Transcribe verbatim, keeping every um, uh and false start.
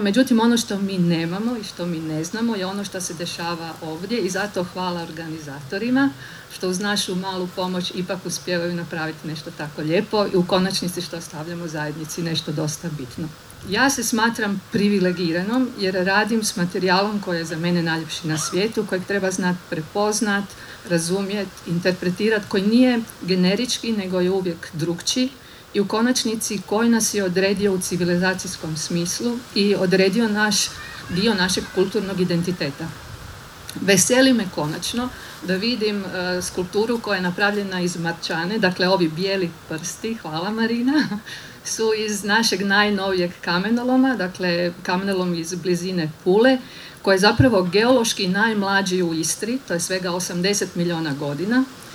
međutim ono što mi nemamo i što mi ne znamo je ono što se dešava ovdje i zato hvala organizatorima što uz našu malu pomoć ipak uspijevaju napraviti nešto tako lijepo i u konačnici što ostavljamo zajednici nešto dosta bitno. Ja se smatram privilegiranom jer radim s materijalom koji je za mene najljepši na svijetu, kojeg treba znati prepoznat, razumjeti, interpretirati, koji nije generički nego je uvijek drukčiji i u konačnici koji nas je odredio u civilizacijskom smislu i odredio naš dio našeg kulturnog identiteta. Veseli me konačno da vidim uh, skulpturu koja je napravljena iz marčane, dakle ovi bijeli prsti, hvala Marina, su iz našeg najnovijeg kamenoloma, dakle kamenolom iz blizine Pule, koji je zapravo geološki najmlađi u Istri, to je svega osamdeset milijuna godina.